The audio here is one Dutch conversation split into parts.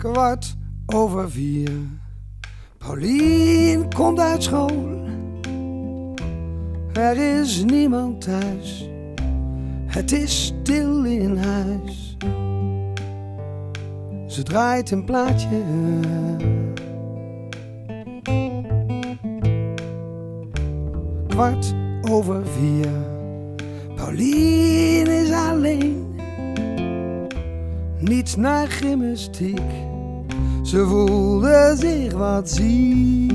4:15. Paulien komt uit school. Er is niemand thuis. Het is stil in huis. Ze draait een plaatje. 4:15. Paulien is alleen. Niet naar gymnastiek. Ze voelde zich wat ziek.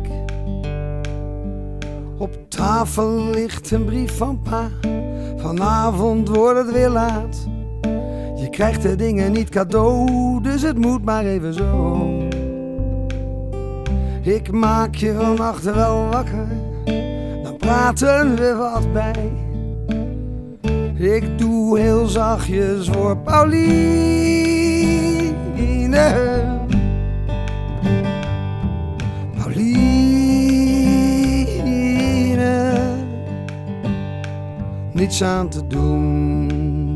Op tafel ligt een brief van pa. Vanavond wordt het weer laat. Je krijgt de dingen niet cadeau, dus het moet maar even zo. Ik maak je vannacht wel wakker. Dan praten we wat bij. Ik doe heel zachtjes voor Pauline. Pauline, niets aan te doen.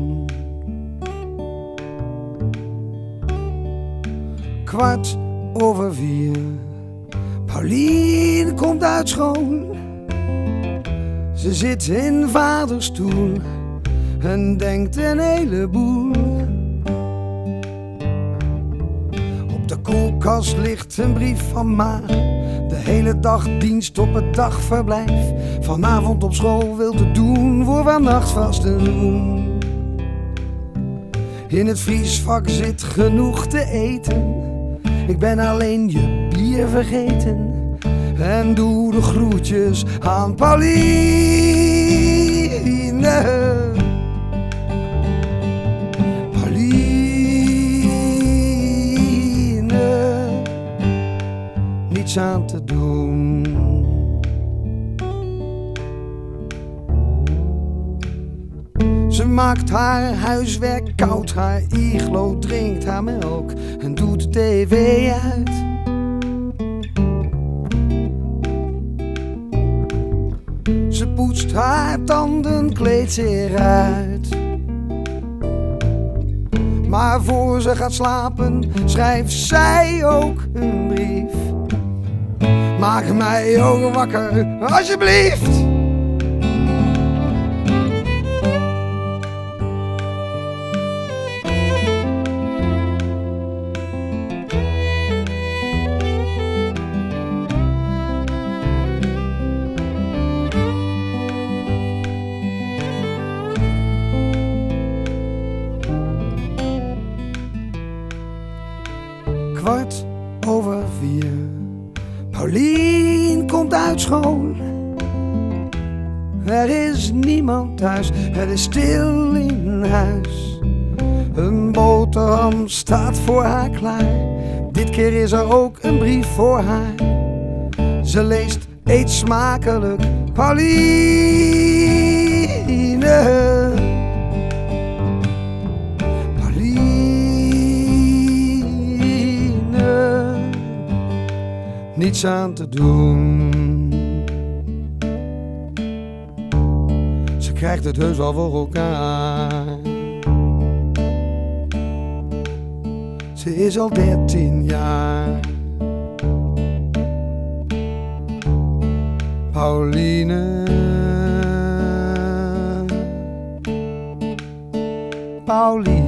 4:15. Pauline komt uit school. Ze zit in vaders stoel en denkt een heleboel. Op de koelkast ligt een brief van ma. De hele dag dienst op het dagverblijf. Vanavond op school wil te doen voor vannacht vast te doen. In het vriesvak zit genoeg te eten. Ik ben alleen je bier vergeten. En doe de groetjes aan Pauline. Pauline, niets aan te doen. Ze maakt haar huiswerk koud, haar iglo drinkt haar melk en doet de tv uit. Ze poetst haar tanden, kleedt zich uit. Maar voor ze gaat slapen, schrijft zij ook een brief. Maak mij ook wakker, alsjeblieft. Kwart over 4. Paulien komt uit school. Er is niemand thuis, het is stil in huis. Een boterham staat voor haar klaar. Dit keer is er ook een brief voor haar. Ze leest, eet smakelijk, Pauline. Niets aan te doen. Ze krijgt het heus wel voor elkaar. Ze is al 13 jaar. Pauline, Pauline.